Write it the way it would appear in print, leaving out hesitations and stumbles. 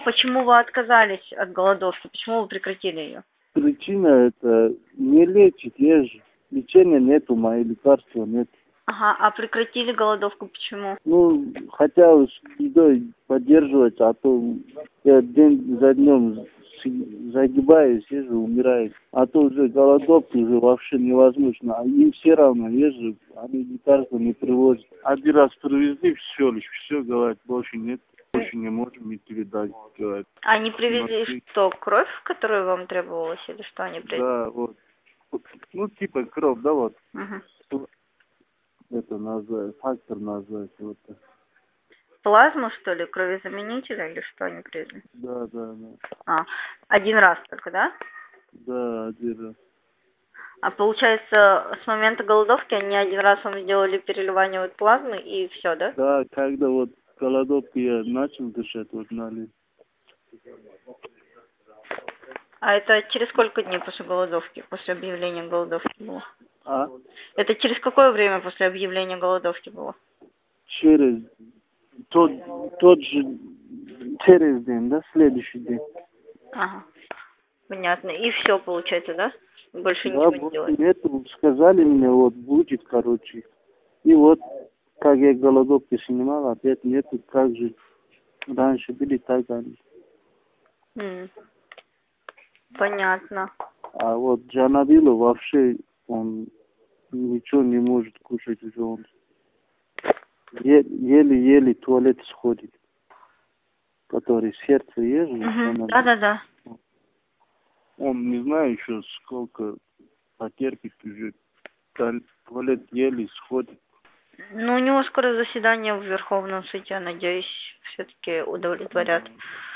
Почему вы отказались от голодовки? Почему вы прекратили ее? Причина это не лечит, есть же. Лечения нету, мои лекарства нет. Ага, а прекратили голодовку почему? Ну, хотя с едой поддерживать, а то я день за днем загибаюсь, езжу, умираю. А то уже голодовка уже вообще невозможно. А им все равно, езжу, они лекарства не привозят. Один раз привезли, все лишь, все, говорят, больше нет. Больше не можем идти, видать, говорят. Они привезли Смотри. что, кровь, которую вам требовалась, или что они привезли? Да, вот. Ну, типа кровь, да, вот. Угу. Это называется, фактор называется. Вот так. Плазму, что ли, кровезаменитель, или что они привезли? Да, да, да. А, один раз только, да? Да, один раз. А получается, с момента голодовки они один раз вам сделали переливание вот плазмы и все, да? Да, когда вот голодовку я начал дышать, вот налили. А это через сколько дней после голодовки, после объявления голодовки было? А Это через какое время после объявления голодовки было? через тот же, через день, да, следующий день. Ага, понятно. И все получается, да? Больше Да, ничего не больше делать. нету, сказали мне, вот будет, короче. И вот, как я голодовки снимал, опять нету, как же раньше были, так они. Понятно. А вот Джанабилу вообще, он ничего не может кушать уже, он еле-еле в туалет сходит, который сердце есть, Угу. Да-да-да. он не знаю еще сколько потерпит уже, туалет еле сходит. Ну, у него скоро заседание в Верховном суде, надеюсь, все-таки удовлетворят.